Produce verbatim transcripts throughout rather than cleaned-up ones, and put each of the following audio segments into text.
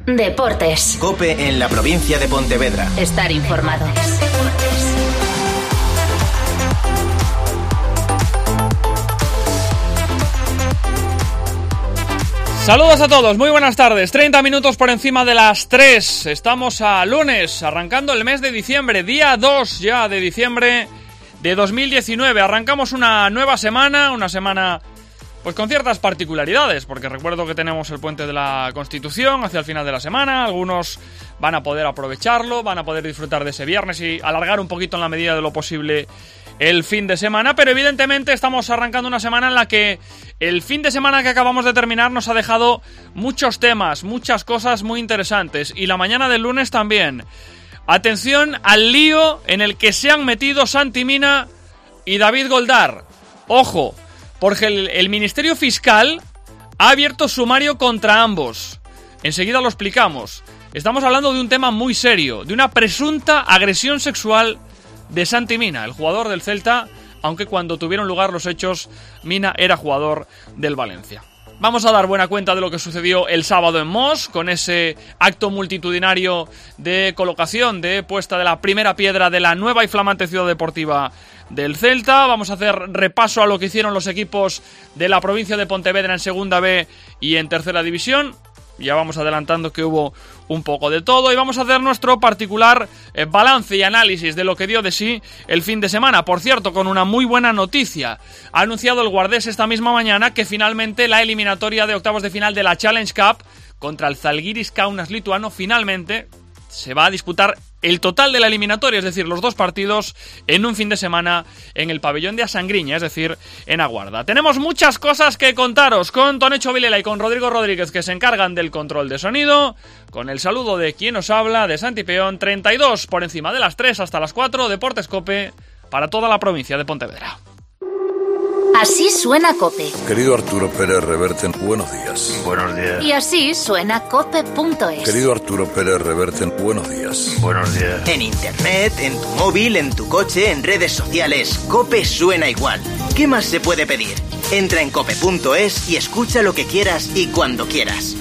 Deportes. COPE en la provincia de Pontevedra. Estar informado. Saludos a todos, muy buenas tardes. treinta minutos por encima de las tres. Estamos a lunes, arrancando el mes de diciembre, día dos ya de diciembre de dos mil diecinueve. Arrancamos una nueva semana, una semana pues con ciertas particularidades, porque recuerdo que tenemos el puente de la Constitución hacia el final de la semana. Algunos van a poder aprovecharlo, van a poder disfrutar de ese viernes y alargar un poquito en la medida de lo posible el fin de semana, pero evidentemente estamos arrancando una semana en la que el fin de semana que acabamos de terminar nos ha dejado muchos temas, muchas cosas muy interesantes, y la mañana del lunes también. Atención al lío en el que se han metido Santi Mina y David Goldar. Ojo, porque el, el Ministerio Fiscal ha abierto sumario contra ambos. Enseguida lo explicamos. Estamos hablando de un tema muy serio, de una presunta agresión sexual de Santi Mina, el jugador del Celta, aunque cuando tuvieron lugar los hechos, Mina era jugador del Valencia. Vamos a dar buena cuenta de lo que sucedió el sábado en Mos, con ese acto multitudinario de colocación, de puesta de la primera piedra de la nueva y flamante ciudad deportiva del Celta. Vamos a hacer repaso a lo que hicieron los equipos de la provincia de Pontevedra en Segunda B y en Tercera División. Ya vamos adelantando que hubo un poco de todo, y vamos a hacer nuestro particular eh, balance y análisis de lo que dio de sí el fin de semana. Por cierto, con una muy buena noticia. Ha anunciado el Guardés esta misma mañana que finalmente la eliminatoria de octavos de final de la Challenge Cup contra el Zalgiris Kaunas lituano finalmente se va a disputar el total de la eliminatoria, es decir, los dos partidos en un fin de semana en el pabellón de Asangriña, es decir, en Aguarda. Tenemos muchas cosas que contaros con Tonecho Vilela y con Rodrigo Rodríguez, que se encargan del control de sonido, con el saludo de quien os habla, de Santi Peón. Treinta y dos por encima de las tres hasta las cuatro, Deportes COPE para toda la provincia de Pontevedra. Así suena COPE. Querido Arturo Pérez Reverte, buenos días. Buenos días. Y así suena cope punto es. Querido Arturo Pérez Reverte, buenos días. Buenos días. En internet, en tu móvil, en tu coche, en redes sociales, COPE suena igual. ¿Qué más se puede pedir? Entra en cope punto es y escucha lo que quieras y cuando quieras.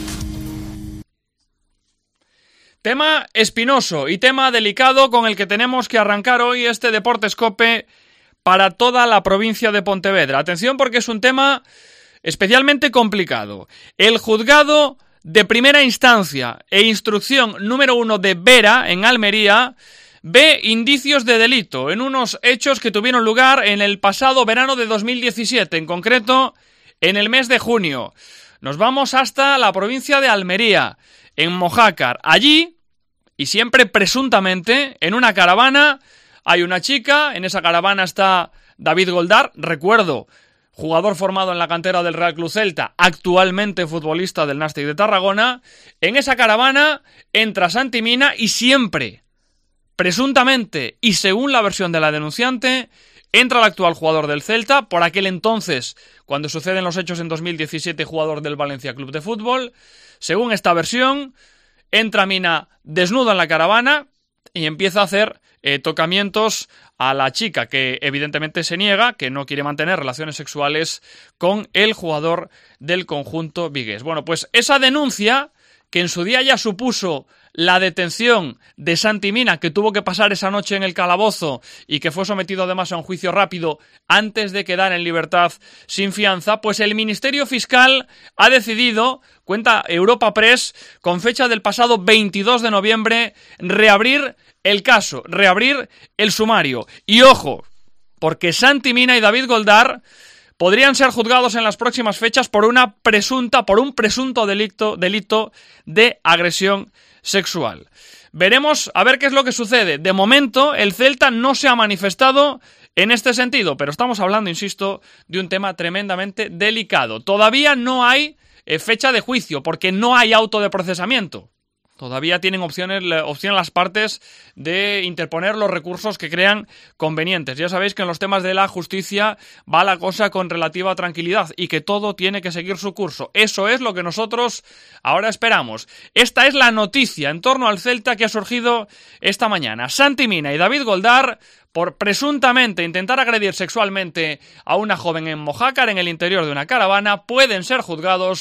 Tema espinoso y tema delicado con el que tenemos que arrancar hoy este Deportes COPE para toda la provincia de Pontevedra. Atención, porque es un tema especialmente complicado. El juzgado de primera instancia e instrucción número uno de Vera, en Almería, ve indicios de delito en unos hechos que tuvieron lugar en el pasado verano de dos mil diecisiete, en concreto en el mes de junio. Nos vamos hasta la provincia de Almería, en Mojácar. Allí, y siempre presuntamente, en una caravana hay una chica. En esa caravana está David Goldar, recuerdo, jugador formado en la cantera del Real Club Celta, actualmente futbolista del Nàstic de Tarragona. En esa caravana entra Santi Mina y siempre, presuntamente y según la versión de la denunciante, entra el actual jugador del Celta, por aquel entonces, cuando suceden los hechos en dos mil diecisiete, jugador del Valencia Club de Fútbol. Según esta versión, entra Mina desnudo en la caravana y empieza a hacer Eh, tocamientos a la chica, que evidentemente se niega, que no quiere mantener relaciones sexuales con el jugador del conjunto vigués. Bueno, pues esa denuncia, que en su día ya supuso la detención de Santi Mina, que tuvo que pasar esa noche en el calabozo y que fue sometido además a un juicio rápido antes de quedar en libertad sin fianza, pues el Ministerio Fiscal ha decidido, cuenta Europa Press, con fecha del pasado veintidós de noviembre, reabrir el caso, reabrir el sumario. Y ojo, porque Santi Mina y David Goldar podrían ser juzgados en las próximas fechas por una presunta, por un presunto delito, delito de agresión sexual. Veremos a ver qué es lo que sucede. De momento, el Celta no se ha manifestado en este sentido, pero estamos hablando, insisto, de un tema tremendamente delicado. Todavía no hay eh, fecha de juicio, porque no hay auto de procesamiento. Todavía tienen opciones, opción las partes de interponer los recursos que crean convenientes. Ya sabéis que en los temas de la justicia va la cosa con relativa tranquilidad y que todo tiene que seguir su curso. Eso es lo que nosotros ahora esperamos. Esta es la noticia en torno al Celta que ha surgido esta mañana. Santi Mina y David Goldar, por presuntamente intentar agredir sexualmente a una joven en Mojácar, en el interior de una caravana, pueden ser juzgados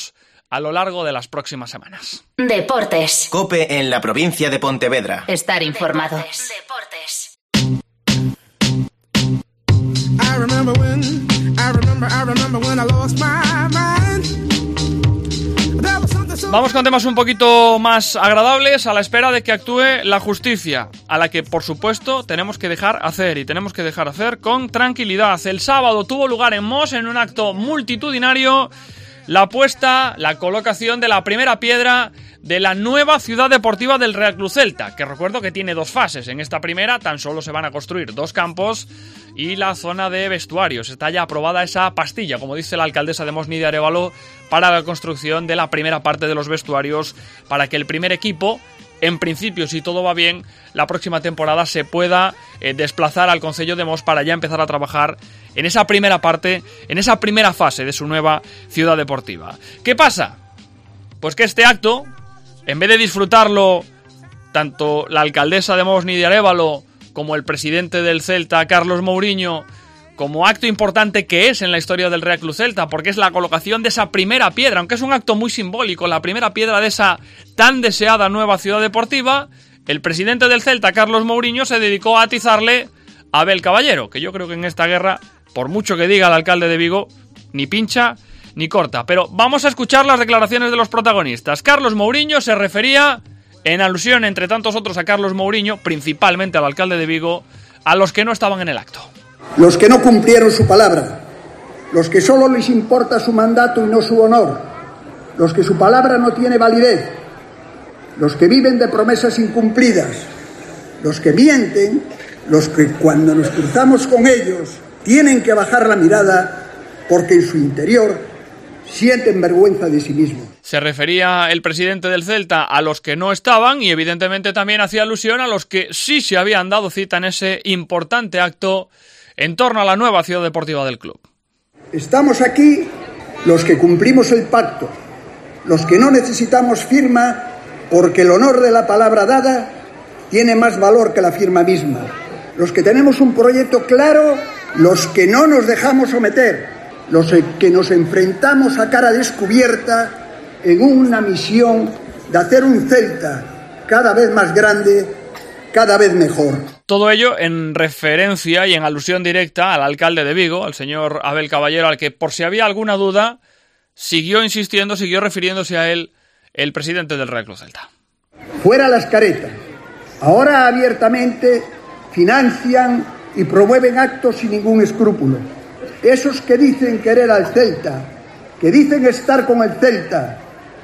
a lo largo de las próximas semanas. Deportes. COPE en la provincia de Pontevedra. Estar informado. Deportes. I remember when, I remember, I remember when I lost my mind. Vamos con temas un poquito más agradables, a la espera de que actúe la justicia, a la que por supuesto tenemos que dejar hacer y tenemos que dejar hacer con tranquilidad. El sábado tuvo lugar en Mos, en un acto multitudinario, la puesta, la colocación de la primera piedra de la nueva ciudad deportiva del Real Club Celta, que recuerdo que tiene dos fases. En esta primera tan solo se van a construir dos campos y la zona de vestuarios. Está ya aprobada esa pastilla, como dice la alcaldesa de Mos, Nidia Arévalo, para la construcción de la primera parte de los vestuarios, para que el primer equipo, en principio, si todo va bien, la próxima temporada se pueda eh, desplazar al concello de Mos para ya empezar a trabajar en esa primera parte, en esa primera fase de su nueva ciudad deportiva. ¿Qué pasa? Pues que este acto, en vez de disfrutarlo tanto la alcaldesa de Mos, Nidia Arévalo, como el presidente del Celta, Carlos Mouriño, como acto importante que es en la historia del Real Club Celta, porque es la colocación de esa primera piedra, aunque es un acto muy simbólico, la primera piedra de esa tan deseada nueva ciudad deportiva, el presidente del Celta, Carlos Mouriño, se dedicó a atizarle a Abel Caballero, que yo creo que en esta guerra, por mucho que diga el alcalde de Vigo, ni pincha ni corta. Pero vamos a escuchar las declaraciones de los protagonistas. Carlos Mouriño se refería, en alusión entre tantos otros a Carlos Mouriño, principalmente al alcalde de Vigo, a los que no estaban en el acto. Los que no cumplieron su palabra, los que solo les importa su mandato y no su honor, los que su palabra no tiene validez, los que viven de promesas incumplidas, los que mienten, los que cuando nos cruzamos con ellos tienen que bajar la mirada porque en su interior sienten vergüenza de sí mismos. Se refería el presidente del Celta a los que no estaban y evidentemente también hacía alusión a los que sí se habían dado cita en ese importante acto en torno a la nueva ciudad deportiva del club. Estamos aquí los que cumplimos el pacto, los que no necesitamos firma porque el honor de la palabra dada tiene más valor que la firma misma, los que tenemos un proyecto claro, los que no nos dejamos someter, los que nos enfrentamos a cara descubierta en una misión de hacer un Celta cada vez más grande, cada vez mejor. Todo ello en referencia y en alusión directa al alcalde de Vigo, al señor Abel Caballero, al que, por si había alguna duda, siguió insistiendo, siguió refiriéndose a él el presidente del Real Club Celta. Fuera las caretas. Ahora abiertamente financian y promueven actos sin ningún escrúpulo. Esos que dicen querer al Celta, que dicen estar con el Celta,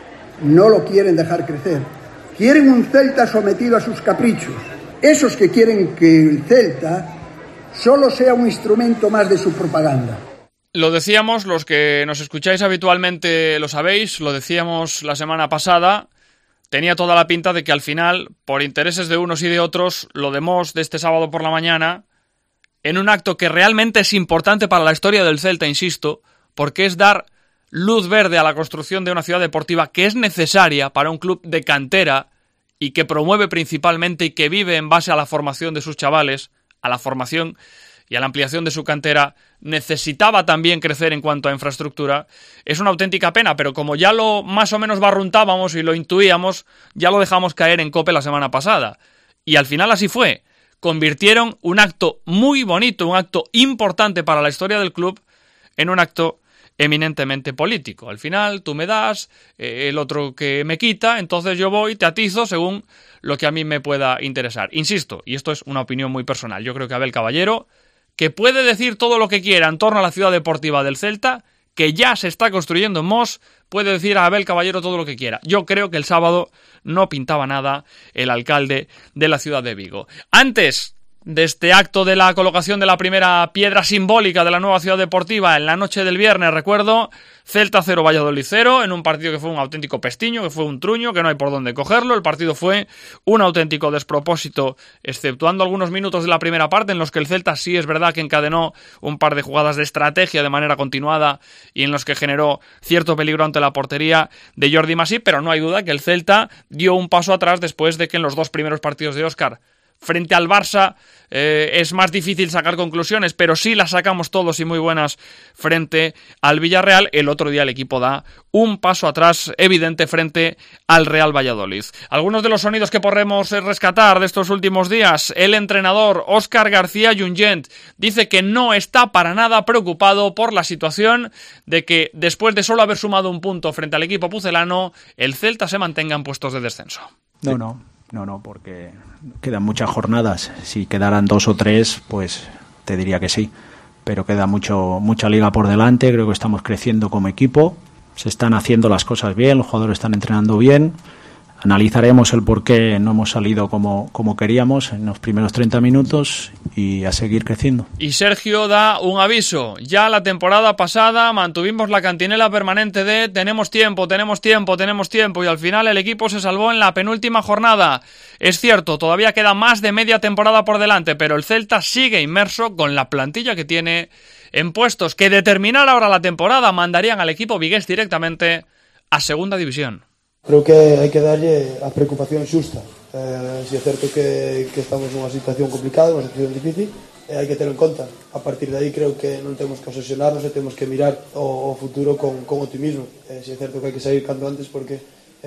no lo quieren dejar crecer. Quieren un Celta sometido a sus caprichos. Esos que quieren que el Celta solo sea un instrumento más de su propaganda. Lo decíamos, los que nos escucháis habitualmente lo sabéis, lo decíamos la semana pasada, tenía toda la pinta de que al final, por intereses de unos y de otros, lo de Mos de este sábado por la mañana, en un acto que realmente es importante para la historia del Celta, insisto, porque es dar luz verde a la construcción de una ciudad deportiva que es necesaria para un club de cantera y que promueve principalmente y que vive en base a la formación de sus chavales, a la formación y a la ampliación de su cantera, necesitaba también crecer en cuanto a infraestructura. Es una auténtica pena, pero como ya lo más o menos barruntábamos y lo intuíamos, ya lo dejamos caer en COPE la semana pasada. Y al final así fue. Convirtieron un acto muy bonito, un acto importante para la historia del club, en un acto eminentemente político. Al final tú me das, eh, el otro que me quita, entonces yo voy, te atizo según lo que a mí me pueda interesar. Insisto, y esto es una opinión muy personal, yo creo que Abel Caballero, que puede decir todo lo que quiera en torno a la ciudad deportiva del Celta, que ya se está construyendo en Mos, puede decir a Abel Caballero todo lo que quiera. Yo creo que el sábado no pintaba nada el alcalde de la ciudad de Vigo. Antes de este acto de la colocación de la primera piedra simbólica de la nueva ciudad deportiva en la noche del viernes, recuerdo, Celta cero, Valladolid cero, en un partido que fue un auténtico pestiño, que fue un truño, que no hay por dónde cogerlo. El partido fue un auténtico despropósito, exceptuando algunos minutos de la primera parte en los que el Celta sí es verdad que encadenó un par de jugadas de estrategia de manera continuada y en los que generó cierto peligro ante la portería de Jordi Masip, pero no hay duda que el Celta dio un paso atrás después de que en los dos primeros partidos de Óscar frente al Barça eh, es más difícil sacar conclusiones, pero sí las sacamos todos y muy buenas frente al Villarreal. El otro día el equipo da un paso atrás evidente frente al Real Valladolid. Algunos de los sonidos que podremos rescatar de estos últimos días: el entrenador Óscar García Junyent dice que no está para nada preocupado por la situación de que después de solo haber sumado un punto frente al equipo pucelano, el Celta se mantenga en puestos de descenso. No, no. No, no, porque quedan muchas jornadas. Si quedaran dos o tres, pues te diría que sí. Pero queda mucho mucha liga por delante. Creo que estamos creciendo como equipo. Se están haciendo las cosas bien, los jugadores están entrenando bien. Analizaremos el por qué no hemos salido como, como queríamos en los primeros treinta minutos y a seguir creciendo. Y Sergio da un aviso. Ya la temporada pasada mantuvimos la cantinela permanente de tenemos tiempo, tenemos tiempo, tenemos tiempo, y al final el equipo se salvó en la penúltima jornada. Es cierto, todavía queda más de media temporada por delante, pero el Celta sigue inmerso con la plantilla que tiene en puestos que, de terminar ahora la temporada, mandarían al equipo vigués directamente a segunda división. Creo que hai que darlle a preocupación xusta. Eh, si é certo que, que estamos nunha situación complicada, nunha situación difícil, eh, hai que ter en conta. A partir de aí creo que non temos que obsesionarnos e temos que mirar o, o futuro con, con optimismo. Eh, si é certo que hai que sair canto antes porque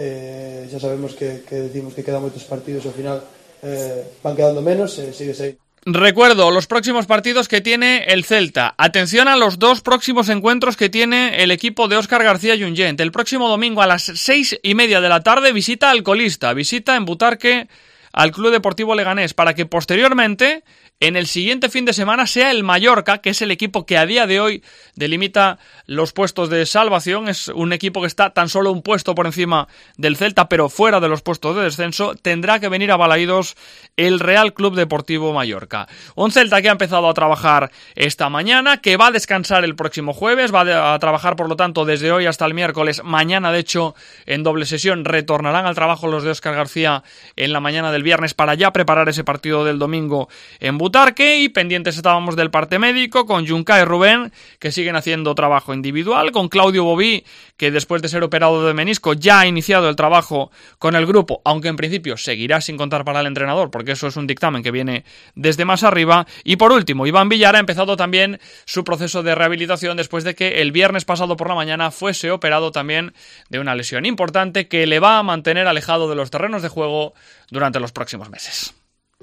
eh, xa sabemos que, que decimos que quedan moitos partidos e ao final eh, van quedando menos e eh, sigue sair. Recuerdo los próximos partidos que tiene el Celta. Atención a los dos próximos encuentros que tiene el equipo de Óscar García Junyent. El próximo domingo a las seis y media de la tarde visita al colista, visita en Butarque al Club Deportivo Leganés, para que posteriormente, en el siguiente fin de semana, sea el Mallorca, que es el equipo que a día de hoy delimita los puestos de salvación. Es un equipo que está tan solo un puesto por encima del Celta, pero fuera de los puestos de descenso. Tendrá que venir a Balaídos el Real Club Deportivo Mallorca. Un Celta que ha empezado a trabajar esta mañana, que va a descansar el próximo jueves, va a trabajar por lo tanto desde hoy hasta el miércoles. Mañana, de hecho, en doble sesión retornarán al trabajo los de Óscar García en la mañana del viernes para ya preparar ese partido del domingo en Butarque. Y pendientes estábamos del parte médico con Junca y Rubén, que siguen haciendo trabajo individual, con Claudio Bobí, que después de ser operado de menisco ya ha iniciado el trabajo con el grupo, aunque en principio seguirá sin contar para el entrenador, porque eso es un dictamen que viene desde más arriba. Y por último, Iván Villar ha empezado también su proceso de rehabilitación después de que el viernes pasado por la mañana fuese operado también de una lesión importante que le va a mantener alejado de los terrenos de juego durante los próximos meses.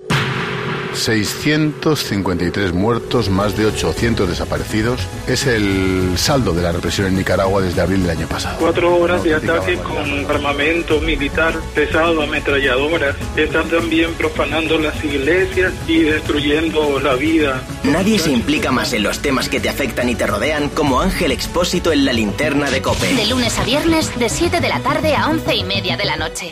seiscientos cincuenta y tres muertos, más de ochocientos desaparecidos. Es el saldo de la represión en Nicaragua desde abril del año pasado. Cuatro horas de ataque con armamento militar pesado, ametralladoras. Están también profanando las iglesias y destruyendo la vida. Nadie se implica más en los temas que te afectan y te rodean como Ángel Expósito en La Linterna de COPE. De lunes a viernes, de siete de la tarde a once y media de la noche.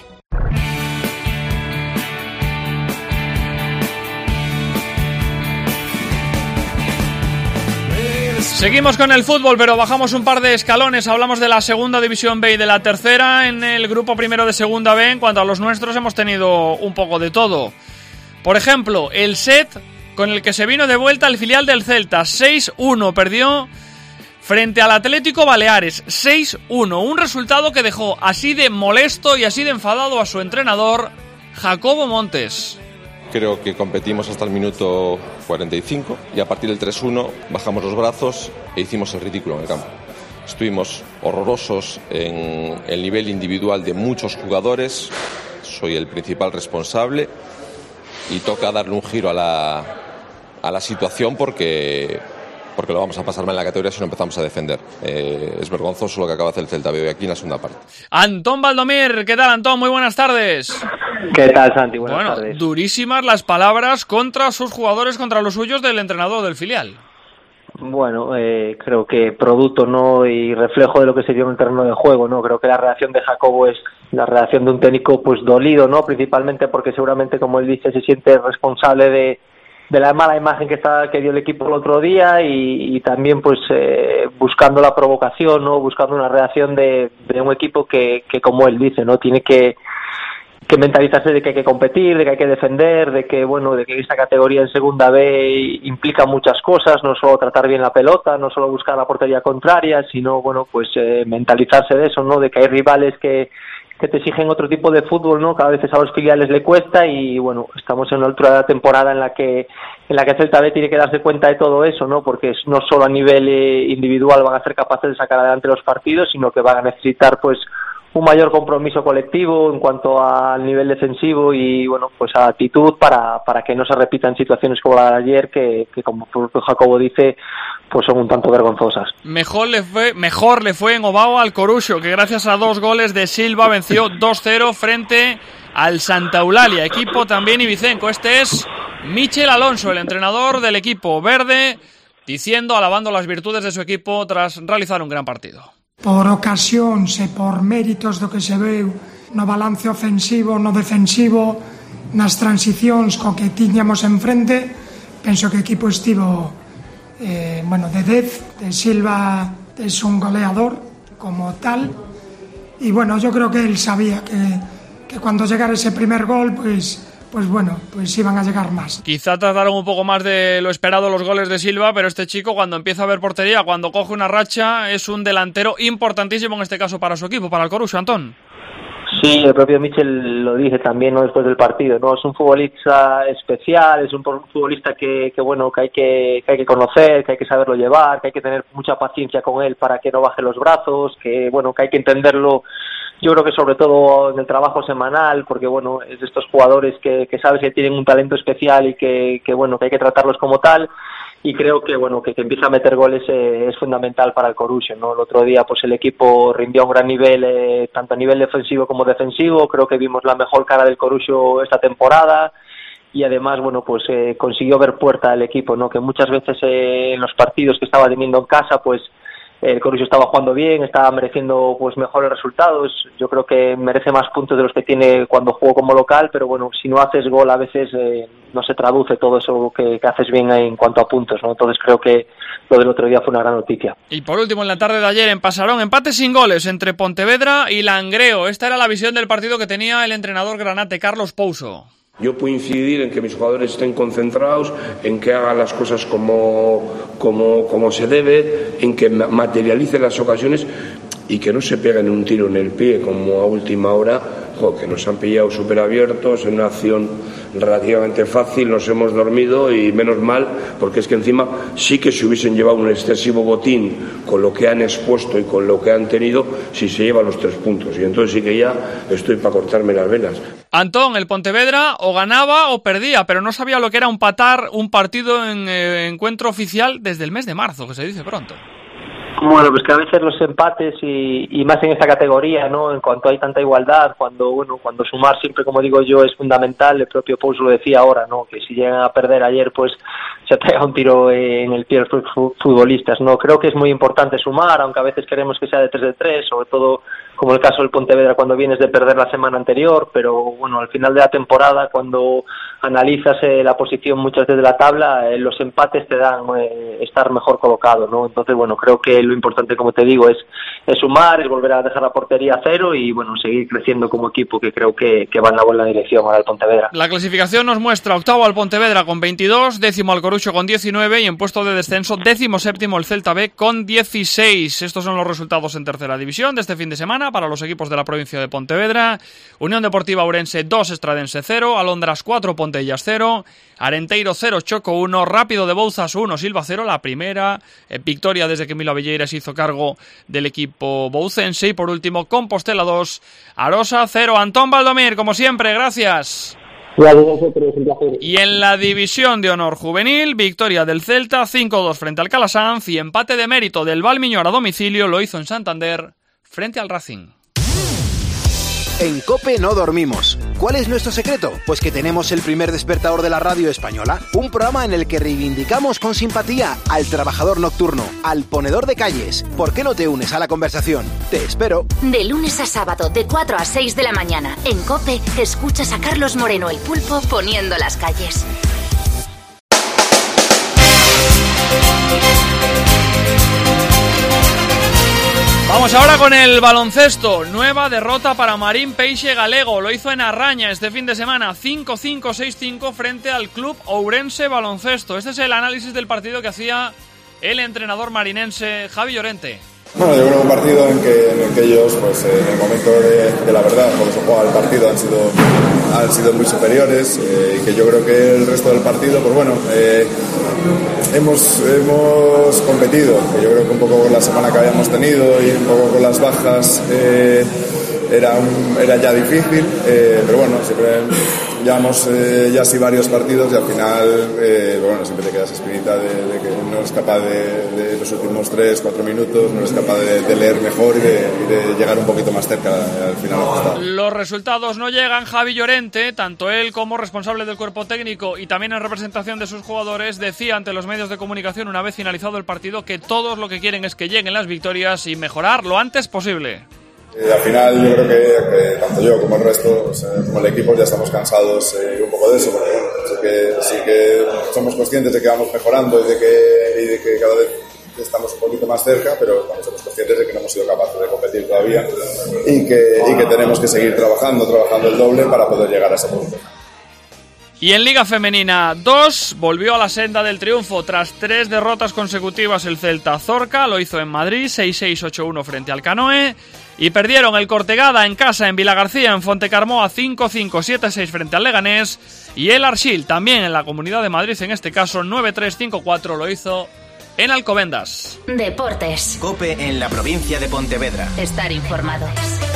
Seguimos con el fútbol, pero bajamos un par de escalones. Hablamos de la segunda división B y de la tercera. En el grupo primero de segunda B, en cuanto a los nuestros, hemos tenido un poco de todo. Por ejemplo, el set con el que se vino de vuelta el filial del Celta. seis uno perdió frente al Atlético Baleares. seis uno, un resultado que dejó así de molesto y así de enfadado a su entrenador, Jacobo Montes. Creo que competimos hasta el minuto cuarenta y cinco y a partir del tres uno bajamos los brazos e hicimos el ridículo en el campo. Estuvimos horrorosos en el nivel individual de muchos jugadores, soy el principal responsable y toca darle un giro a la, a la situación porque, porque lo vamos a pasar mal en la categoría si no empezamos a defender. Eh, es vergonzoso lo que acaba de hacer el Celta B aquí en la segunda parte. Antón Valdomir, ¿qué tal, Antón? Muy buenas tardes. ¿Qué tal, Santi? Buenas bueno, tardes. Durísimas las palabras contra sus jugadores, contra los suyos del entrenador del filial. Bueno, eh, creo que producto no y reflejo de lo que se vio en el terreno de juego, no. Creo que la reacción de Jacobo es la reacción de un técnico pues dolido, no, principalmente porque seguramente, como él dice, se siente responsable de, de la mala imagen que está que dio el equipo el otro día y, y también pues eh, buscando la provocación, no, buscando una reacción de, de un equipo que, que como él dice, no, tiene que que mentalizarse de que hay que competir, de que hay que defender, de que bueno, de que esta categoría en segunda B implica muchas cosas, no solo tratar bien la pelota, no solo buscar la portería contraria, sino bueno, pues eh, mentalizarse de eso, ¿no? De que hay rivales que que te exigen otro tipo de fútbol, ¿no? Cada vez a los filiales le cuesta y bueno, estamos en una altura de la temporada en la que en la que Celta B tiene que darse cuenta de todo eso, ¿no? Porque no solo a nivel eh, individual van a ser capaces de sacar adelante los partidos, sino que van a necesitar pues un mayor compromiso colectivo en cuanto al nivel defensivo y bueno, pues a actitud para, para que no se repitan situaciones como la de ayer que, que como Jacobo dice, pues son un tanto vergonzosas. Mejor le fue, mejor le fue en Ovao al Coruxo, que gracias a dos goles de Silva venció dos cero frente al Santa Eulalia, equipo también ibicenco. Este es Michel Alonso, el entrenador del equipo verde, diciendo, alabando las virtudes de su equipo tras realizar un gran partido. Por ocasións e por méritos do que se veu no balance ofensivo, no defensivo, nas transicións co que tiñamos enfrente, penso que o equipo estivo eh, bueno, de dez, de Silva es un goleador como tal, y bueno, yo creo que él sabía que, que cuando llegara ese primer gol, pues pues bueno, pues iban a llegar más. Quizá trataron un poco más de lo esperado los goles de Silva, pero este chico cuando empieza a ver portería, cuando coge una racha, es un delantero importantísimo en este caso para su equipo, para el Coruxo, Antón. Sí, el propio Michel lo dice también, ¿no? Después del partido, ¿no? Es un futbolista especial, es un futbolista que, que bueno, que hay que, que hay que conocer, que hay que saberlo llevar, que hay que tener mucha paciencia con él para que no baje los brazos, que bueno, que hay que entenderlo. Yo creo que sobre todo en el trabajo semanal, porque bueno, es de estos jugadores que, que sabes que tienen un talento especial y que, que bueno, que hay que tratarlos como tal, y creo que bueno, que, que empieza a meter goles eh, es fundamental para el Coruxo, ¿no? El otro día pues el equipo rindió a un gran nivel, eh, tanto a nivel defensivo como defensivo. Creo que vimos la mejor cara del Coruxo esta temporada. Y además, bueno, pues eh, consiguió ver puerta el equipo, ¿no? Que muchas veces eh, en los partidos que estaba teniendo en casa, pues el Coruxo estaba jugando bien, estaba mereciendo pues mejores resultados. Yo creo que merece más puntos de los que tiene cuando jugó como local, pero bueno, si no haces gol a veces eh, no se traduce todo eso que, que haces bien en cuanto a puntos, ¿no? Entonces creo que lo del otro día fue una gran noticia. Y por último, en la tarde de ayer en Pasarón, empate sin goles entre Pontevedra y Langreo. Esta era la visión del partido que tenía el entrenador granate, Carlos Pouso. Yo puedo incidir en que mis jugadores estén concentrados, en que hagan las cosas como, como, como se debe, en que materialicen las ocasiones y que no se peguen un tiro en el pie como a última hora, jo, que nos han pillado súper abiertos en una acción relativamente fácil, nos hemos dormido y menos mal, porque es que encima sí que se hubiesen llevado un excesivo botín con lo que han expuesto y con lo que han tenido si se llevan los tres puntos, y entonces sí que ya estoy para cortarme las venas. Antón, el Pontevedra o ganaba o perdía, pero no sabía lo que era empatar un partido en eh, encuentro oficial desde el mes de marzo, que se dice pronto. Bueno, pues que a veces los empates y, y más en esta categoría, ¿no? En cuanto hay tanta igualdad, cuando bueno, cuando sumar siempre, como digo yo, es fundamental. El propio Pouso lo decía ahora, ¿no? Que si llegan a perder ayer, pues se pega un tiro en el pie los futbolistas, ¿no? Creo que es muy importante sumar, aunque a veces queremos que sea de tres de tres, sobre todo como el caso del Pontevedra cuando vienes de perder la semana anterior, pero bueno, al final de la temporada, cuando analizas eh, la posición muchas veces de la tabla, eh, los empates te dan eh, estar mejor colocado, ¿no? Entonces, bueno, creo que lo importante, como te digo, es, es sumar, es volver a dejar la portería a cero y, bueno, seguir creciendo como equipo, que creo que, que va en la buena dirección ahora el Pontevedra. La clasificación nos muestra octavo al Pontevedra con veintidós, décimo al Coruxo con diecinueve y en puesto de descenso décimo séptimo el Celta B con dieciséis. Estos son los resultados en tercera división de este fin de semana para los equipos de la provincia de Pontevedra. Unión Deportiva Ourense dos, Estradense cero, Alondras cuatro, Pontellas cero, Arenteiro cero, Choco uno, Rápido de Bouzas uno, Silva cero, la primera eh, victoria desde que Milo Abelleira se hizo cargo del equipo boucense. Y por último, Compostela dos, Arosa cero. Antón Valdomir, como siempre, gracias. Y en la división de honor juvenil, victoria del Celta cinco dos frente al Calasanz y empate de mérito del Valmiñor a domicilio, lo hizo en Santander frente al Racing. En COPE no dormimos. ¿Cuál es nuestro secreto? Pues que tenemos el primer despertador de la radio española, un programa en el que reivindicamos con simpatía al trabajador nocturno, al ponedor de calles. ¿Por qué no te unes a la conversación? Te espero. De lunes a sábado, de cuatro a seis de la mañana, en COPE, escuchas a Carlos Moreno el Pulpo poniendo las calles. Vamos ahora con el baloncesto. Nueva derrota para Marín Peixe Galego. Lo hizo en Arraña este fin de semana. cinco cinco, seis cinco frente al Club Ourense Baloncesto. Este es el análisis del partido que hacía el entrenador marinense Javi Llorente. Bueno, yo creo que un partido en, que, en el que ellos, pues en el momento de, de la verdad, cuando se juega el partido, han sido, han sido muy superiores, eh, y que yo creo que el resto del partido, pues bueno, eh, hemos, hemos competido. Yo creo que un poco con la semana que habíamos tenido y un poco con las bajas eh, era, un, era ya difícil, eh, pero bueno, siempre llevamos eh, ya así varios partidos y al final, eh, bueno, siempre te quedas espinita de, de que no eres capaz de, de los últimos tres, cuatro minutos, no eres capaz de, de leer mejor y de, y de llegar un poquito más cerca al final ajustado. Los resultados no llegan. Javi Llorente, tanto él como responsable del cuerpo técnico y también en representación de sus jugadores, decía ante los medios de comunicación una vez finalizado el partido que todos lo que quieren es que lleguen las victorias y mejorar lo antes posible. Eh, al final yo creo que, que tanto yo como el resto, o sea, como el equipo, ya estamos cansados eh, un poco de eso, porque bueno, sí que, sí que somos conscientes de que vamos mejorando y de que, y de que cada vez estamos un poquito más cerca, pero bueno, somos conscientes de que no hemos sido capaces de competir todavía y que, y que tenemos que seguir trabajando, trabajando el doble para poder llegar a ese punto. Y en Liga Femenina dos, volvió a la senda del triunfo tras tres derrotas consecutivas el Celta Zorca, lo hizo en Madrid, seis seis ocho uno frente al Canoe, y perdieron el Cortegada en casa en Vilagarcía, en Fontecarmoa, cinco cinco siete seis frente al Leganés, y el Arxil, también en la Comunidad de Madrid, en este caso nueve tres cinco cuatro, lo hizo en Alcobendas. Deportes. COPE en la provincia de Pontevedra. Estar informado.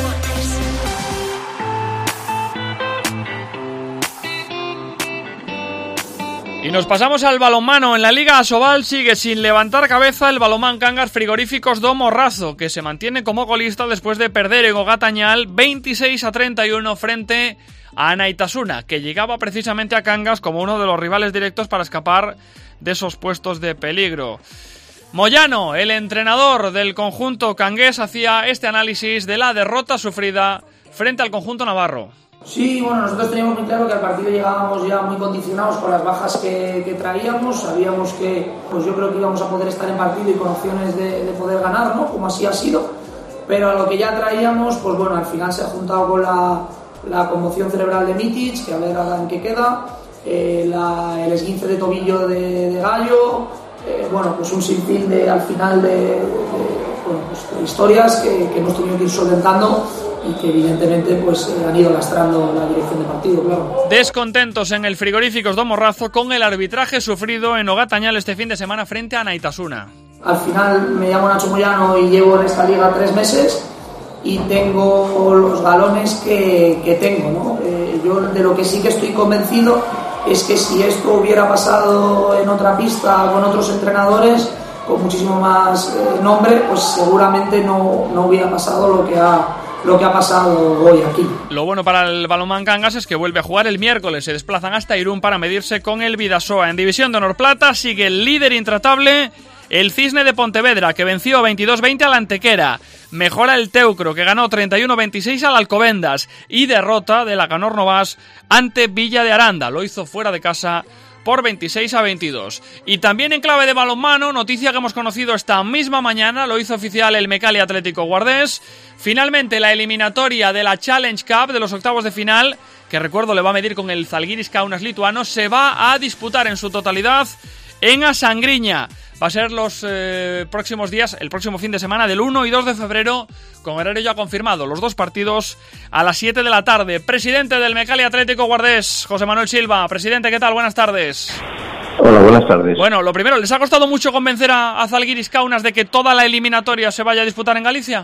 Y nos pasamos al balonmano. En la Liga Asobal sigue sin levantar cabeza el Balonmán Cangas Frigoríficos do Morrazo, que se mantiene como golista después de perder en Ogatañal veintiséis a treinta y uno frente a Anaitasuna, que llegaba precisamente a Cangas como uno de los rivales directos para escapar de esos puestos de peligro. Moyano, el entrenador del conjunto cangués, hacía este análisis de la derrota sufrida frente al conjunto navarro. Sí, bueno, nosotros teníamos muy claro que al partido llegábamos ya muy condicionados con las bajas que, que traíamos. Sabíamos que, pues yo creo que íbamos a poder estar en partido y con opciones de, de poder ganar, ¿no? Como así ha sido. Pero a lo que ya traíamos, pues bueno, al final se ha juntado con la, la conmoción cerebral de Mitic, que a ver ahora en qué queda, eh, la, el esguince de tobillo de, de Gallo, eh, bueno, pues un sinfín de, al final de, de, bueno, pues de historias que, que hemos tenido que ir solventando y que evidentemente pues eh, han ido lastrando la dirección de partido, claro. Descontentos en el Frigoríficos do Morrazo con el arbitraje sufrido en Ogatañal este fin de semana frente a Anaitasuna. Al final me llamo Nacho Moyano y llevo en esta liga tres meses y tengo los galones que, que tengo, ¿no? Eh, yo de lo que sí que estoy convencido es que si esto hubiera pasado en otra pista con otros entrenadores con muchísimo más eh, nombre, pues seguramente no, no hubiera pasado lo que ha lo que ha pasado hoy aquí. Lo bueno para el Balonmán Cangas es que vuelve a jugar el miércoles. Se desplazan hasta Irún para medirse con el Bidasoa. En División de Honor Plata sigue el líder intratable, el Cisne de Pontevedra, que venció veintidós veinte al Antequera. Mejora el Teucro, que ganó treinta y uno veintiséis al Alcobendas. Y derrota de la Canor Novas ante Villa de Aranda. Lo hizo fuera de casa por veintiséis a veintidós. Y también en clave de balonmano, noticia que hemos conocido esta misma mañana, lo hizo oficial el Mecali Atlético Guardés. Finalmente la eliminatoria de la Challenge Cup de los octavos de final, que recuerdo le va a medir con el Zalgiris Kaunas lituano, se va a disputar en su totalidad en Asangriña. Va a ser los eh, próximos días, el próximo fin de semana del uno y dos de febrero, con horario ya confirmado. Los dos partidos a las siete de la tarde. Presidente del Mecali Atlético Guardés, José Manuel Silva. Presidente, ¿qué tal? Buenas tardes. Hola, buenas tardes. Bueno, lo primero, ¿les ha costado mucho convencer a, a Zalgiris Kaunas de que toda la eliminatoria se vaya a disputar en Galicia?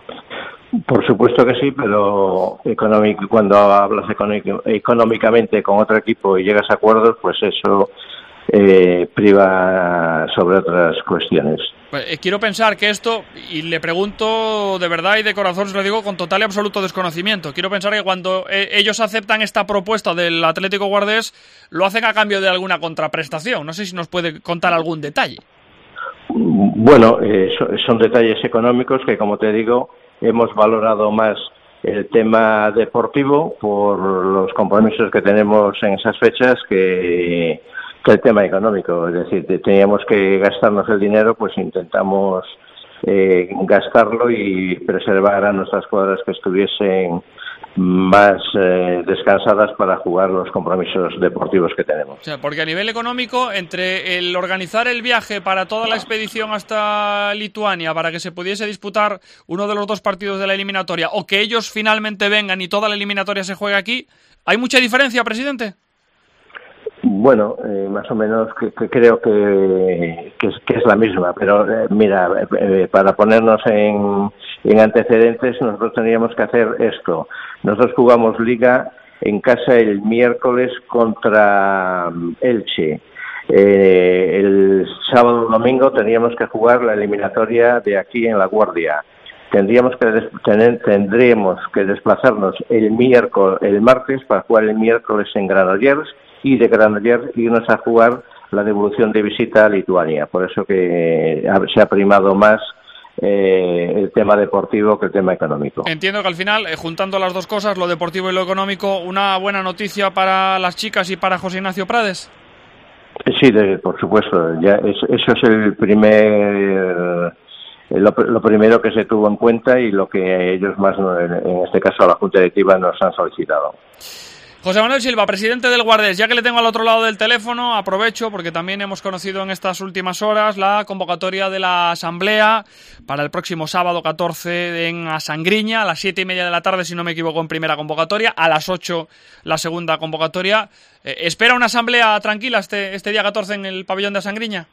Por supuesto que sí, pero económico, cuando hablas económic- económicamente con otro equipo y llegas a acuerdos, pues eso eh, priva sobre otras cuestiones. Pues, eh, quiero pensar que esto, y le pregunto de verdad y de corazón, se lo digo con total y absoluto desconocimiento, quiero pensar que cuando eh, ellos aceptan esta propuesta del Atlético Guardés, lo hacen a cambio de alguna contraprestación. No sé si nos puede contar algún detalle. Bueno, eh, son, son detalles económicos que, como te digo, hemos valorado más el tema deportivo por los compromisos que tenemos en esas fechas que, que el tema económico. Es decir, teníamos que gastarnos el dinero, pues intentamos eh, gastarlo y preservar a nuestras cuadras que estuviesen más eh, descansadas para jugar los compromisos deportivos que tenemos. O sea, porque a nivel económico, entre el organizar el viaje para toda la expedición hasta Lituania, para que se pudiese disputar uno de los dos partidos de la eliminatoria, o que ellos finalmente vengan y toda la eliminatoria se juegue aquí, ¿hay mucha diferencia, presidente? Bueno, eh, más o menos que, que creo que, que, es, que es la misma, pero eh, mira, eh, para ponernos en, en antecedentes, nosotros teníamos que hacer esto. Nosotros jugamos Liga en casa el miércoles contra Elche. Eh, el sábado o domingo teníamos que jugar la eliminatoria de aquí en La Guardia. Tendríamos que des- tener, tendríamos que desplazarnos el miércoles, el martes para jugar el miércoles en Granollers y de Granollers irnos a jugar la devolución de visita a Lituania. Por eso que se ha primado más eh, el tema deportivo que el tema económico. Entiendo que al final, eh, juntando las dos cosas, lo deportivo y lo económico, una buena noticia para las chicas y para José Ignacio Prades. Sí, de, por supuesto. Ya es, eso es el primer, lo, lo primero que se tuvo en cuenta y lo que ellos más, en este caso la Junta Directiva, nos han solicitado. José Manuel Silva, presidente del Guardés, ya que le tengo al otro lado del teléfono, aprovecho porque también hemos conocido en estas últimas horas la convocatoria de la Asamblea para el próximo sábado catorce en Asangriña, a las siete y media de la tarde, si no me equivoco, en primera convocatoria, a las ocho la segunda convocatoria. Eh, ¿Espera una asamblea tranquila este, este día catorce en el pabellón de Asangriña?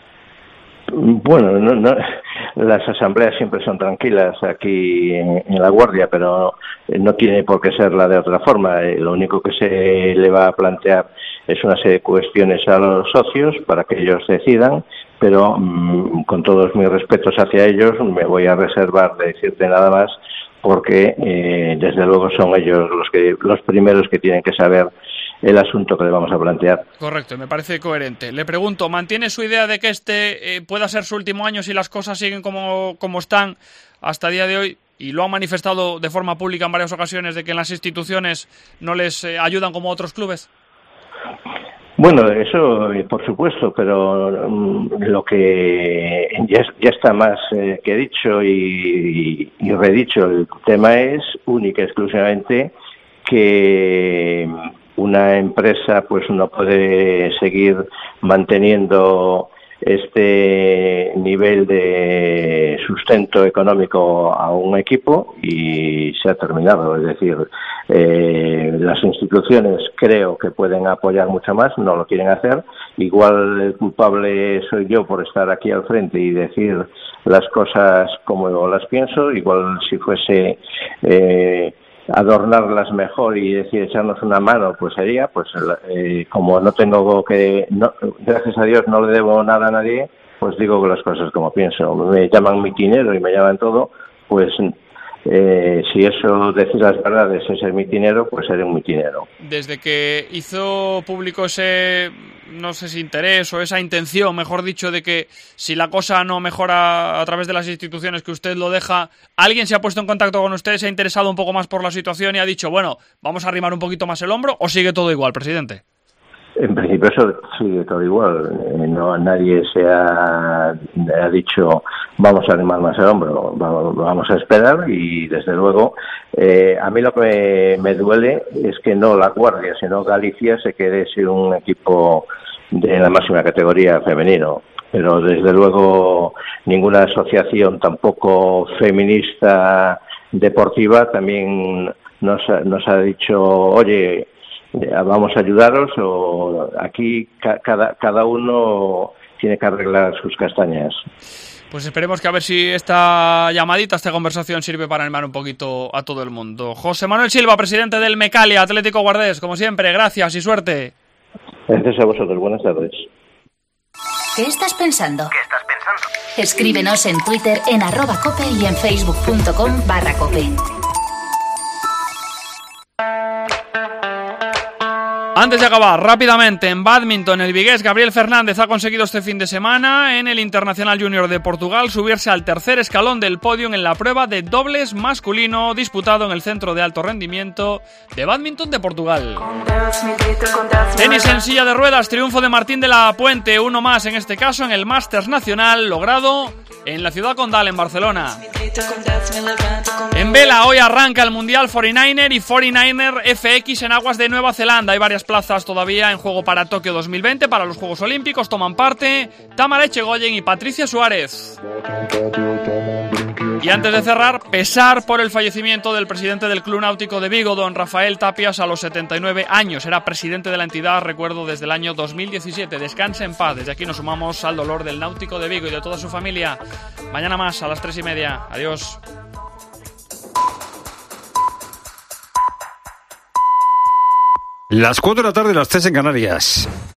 Bueno, no, no, las asambleas siempre son tranquilas aquí en, en La Guardia, pero no tiene por qué serla de otra forma. Eh, lo único que se le va a plantear es una serie de cuestiones a los socios para que ellos decidan, pero mmm, con todos mis respetos hacia ellos me voy a reservar de decirte nada más, porque eh, desde luego son ellos los que los primeros que tienen que saber el asunto que le vamos a plantear. Correcto, me parece coherente. Le pregunto, ¿mantiene su idea de que este eh, pueda ser su último año si las cosas siguen como, como están hasta el día de hoy? Y lo han manifestado de forma pública en varias ocasiones, de que en las instituciones no les eh, ayudan como otros clubes. Bueno, eso eh, por supuesto, pero um, lo que ya, ya está más eh, que dicho y, y, y redicho. El tema es única y exclusivamente que una empresa pues no puede seguir manteniendo este nivel de sustento económico a un equipo y se ha terminado. Es decir, eh, las instituciones creo que pueden apoyar mucho más, no lo quieren hacer. Igual el culpable soy yo por estar aquí al frente y decir las cosas como las pienso. Igual si fuese eh, adornarlas mejor y decir echarnos una mano, pues sería, pues eh, como no tengo que, no, gracias a Dios no le debo nada a nadie, pues digo las cosas como pienso. Me llaman mitinero y me llaman todo, pues eh, si eso decir las verdades es ser mitinero, pues seré un mitinero. Desde que hizo público ese, no sé si interés o esa intención, mejor dicho, de que si la cosa no mejora a través de las instituciones, que usted lo deja, ¿alguien se ha puesto en contacto con usted, se ha interesado un poco más por la situación y ha dicho, bueno, vamos a arrimar un poquito más el hombro, o sigue todo igual, presidente? En principio eso sigue todo igual. Eh, no, nadie se ha, ha dicho vamos a arrimar más el hombro, vamos, vamos a esperar y desde luego eh, a mí lo que me, me duele es que no La Guardia sino Galicia se quede sin un equipo de la máxima categoría femenino, pero desde luego ninguna asociación tampoco feminista deportiva también nos, nos ha dicho oye, vamos a ayudaros, o aquí ca- cada cada uno tiene que arreglar sus castañas. Pues esperemos que a ver si esta llamadita, esta conversación sirve para animar un poquito a todo el mundo. José Manuel Silva, presidente del Mecalia Atlético Guardés, como siempre, gracias y suerte. Gracias a vosotros, buenas tardes. ¿Qué estás pensando? ¿Qué estás pensando? Escríbenos en Twitter en arroba cope y en facebook.com barra cope. Antes de acabar, rápidamente, en bádminton, el vigués Gabriel Fernández ha conseguido este fin de semana en el Internacional Junior de Portugal subirse al tercer escalón del podio en la prueba de dobles masculino disputado en el Centro de Alto Rendimiento de Bádminton de Portugal. Tenis en silla de ruedas, triunfo de Martín de la Puente, uno más en este caso en el Masters Nacional logrado en la ciudad condal, en Barcelona. En vela, hoy arranca el Mundial cuarenta y nueve er y cuarenta y nueve er F X en aguas de Nueva Zelanda. Hay varias plazas todavía en juego para Tokio dos mil veinte, para los Juegos Olímpicos. Toman parte Tamara Echegoyen y Patricia Suárez. Y antes de cerrar, pesar por el fallecimiento del presidente del Club Náutico de Vigo, don Rafael Tapias, a los setenta y nueve años. Era presidente de la entidad, recuerdo, desde el año dos mil diecisiete. Descanse en paz. Desde aquí nos sumamos al dolor del Náutico de Vigo y de toda su familia. Mañana más a las tres y media. Adiós. Las cuatro de la tarde, las tres en Canarias.